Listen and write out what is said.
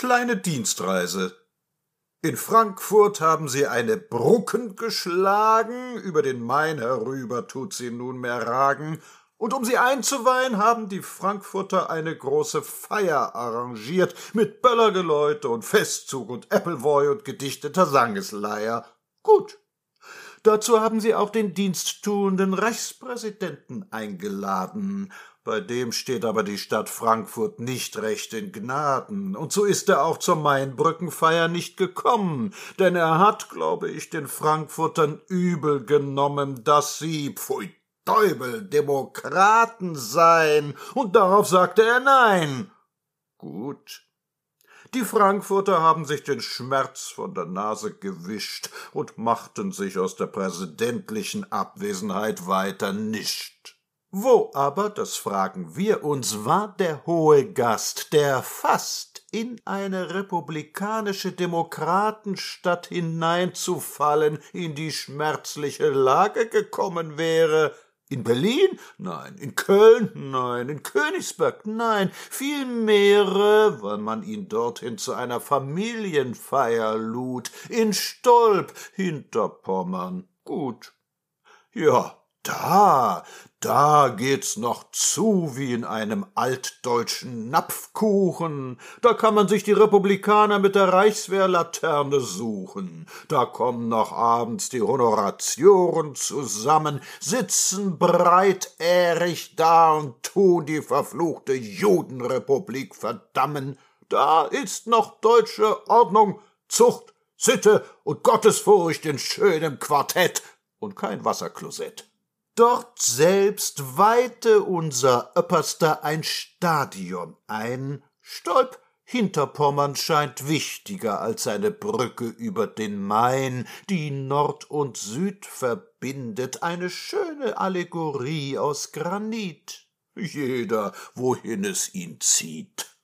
kleine Dienstreise. In Frankfurt haben sie eine Brucken geschlagen, über den Main herüber tut sie nunmehr ragen, und um sie einzuweihen, haben die Frankfurter eine große Feier arrangiert, mit Böllergeläute und Festzug und Appleboy und gedichteter Sangesleier. Gut. Dazu haben sie auch den diensttuenden Reichspräsidenten eingeladen. Bei dem steht aber die Stadt Frankfurt nicht recht in Gnaden, und so ist er auch zur Mainbrückenfeier nicht gekommen, denn er hat, glaube ich, den Frankfurtern übel genommen, dass sie, pfui Teufel, Demokraten seien, und darauf sagte er Nein. Gut. Die Frankfurter haben sich den Schmerz von der Nase gewischt und machten sich aus der präsidentlichen Abwesenheit weiter nischt. Wo aber, das fragen wir uns, war der hohe Gast, der fast in eine republikanische Demokratenstadt hineinzufallen in die schmerzliche Lage gekommen wäre? In Berlin? Nein. In Köln? Nein. In Königsberg? Nein. Vielmehr, weil man ihn dorthin zu einer Familienfeier lud, in Stolp, Hinterpommern. Gut. Ja, da geht's noch zu wie in einem altdeutschen Napfkuchen. Da kann man sich die Republikaner mit der Reichswehrlaterne suchen. Da kommen noch abends die Honoratioren zusammen, sitzen breitährig da und tun die verfluchte Judenrepublik verdammen. Da ist noch deutsche Ordnung, Zucht, Sitte und Gottesfurcht in schönem Quartett und kein Wasserklosett. Dort selbst weihte unser Öpperster ein Stadion ein. Stolp, Hinterpommern scheint wichtiger als eine Brücke über den Main, die Nord und Süd verbindet, eine schöne Allegorie aus Granit. Jeder, wohin es ihn zieht.